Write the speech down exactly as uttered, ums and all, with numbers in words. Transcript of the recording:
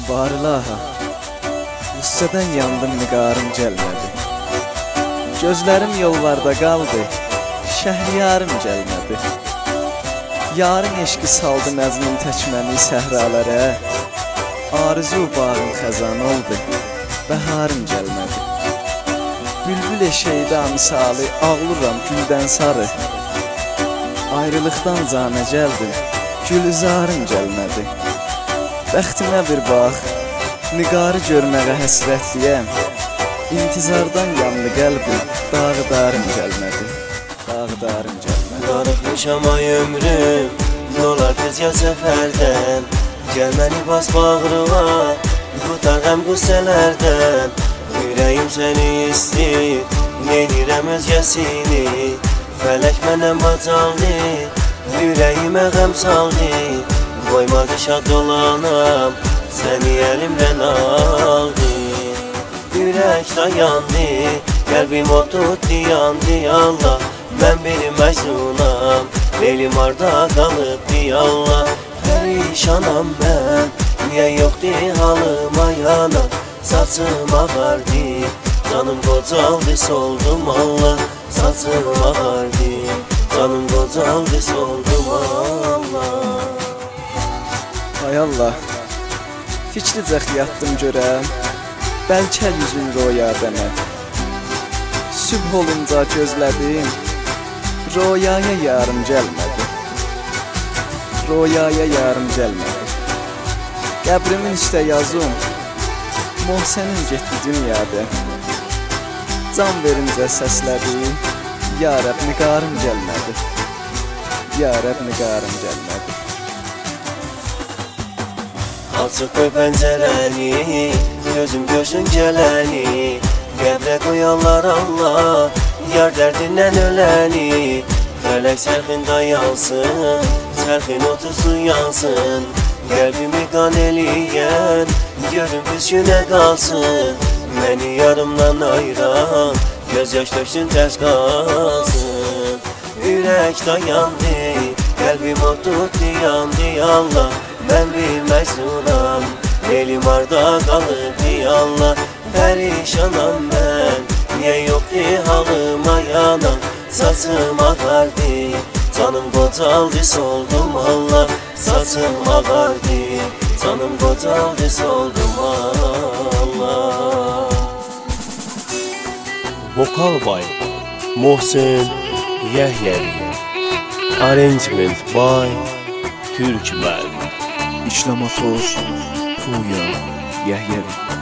Varlaha, qüssədən yandım, niqarım gəlmədi. Gözlərim yollarda qaldı, şəhriyarım gəlmədi. Yarın eşqi saldı məzmun təkməni səhralərə. Arzu bağın xəzan oldu, bəharım gəlmədi. Bülbül eşeydə misali ağlıram güldən sarı. Ayrılıqdan canə gəldim, gülizarım gəlmədi. Bəxtimə bir bax, niqarı görməyə həsrətliyəm. İntizardan yandı qəlbim, dağdarım gəlmədi, dağdarım gəlmədi. Darıxmışam ay ömrüm, nolar tez gəl səfərdən. Gəl məni bas bağrıma, qutar qəm qüssələrdən. Ürəyim səni istəyir, neynirəm özgəsini. Fələk mənəm bacaldı, ürəyimə qəm saldı. Qoymadı şad dolanam, səni əlimdən aldı. Ürək dayandı, qəlbim o tutdu, yandı Allah. Mən bir məcnunam, belim arda qalıbdı Allah. Pərişanam mən, niyə yoxdur halıma yanan. Saçım ağardı, canım qocaldı, soldum Allah. Saçım ağardı, canım qocaldı, soldum Allah. Ay Allah, fikricə yatdım görəm, bəlkə yüzün roya demə. Sübh olunca gözlədim, royaya yarım gəlmədi. Royaya yarım gəlmədi. Qəbrimin üstə yazım, Mohsənin getdi dünyada. Can verincə səslədim, ya Rəbb niqarım gəlmədi. Ya Rəbb niqarım gəlmədi. Açıq qoy pəncərəni, gözüm görsün gələni. Qəbrə qoyanlar Allah, yar dərdindən öləni. Fələk sərxin dayansın, sərxin otursun yansın. Qəlbimi qan eləyən, görüm biz günə qalsın. Məni yarımdan ayıran, göz yaş töksün tərs qalsın. Ürək dayandı, qəlbim oturdu, yandı Allah. Mən bir məcnunam, elim arda qalıbdı Allah. Pərişanam mən, niyə yoxdur halıma yanan. Saçım ağardı, canım qocaldı, soldum Allah. Saçım ağardı, canım qocaldı, soldum Allah. Vokal by Mohsen Yahyavi. Arrangement by Türkmen. İşləmatör, Puya, Yahyavi.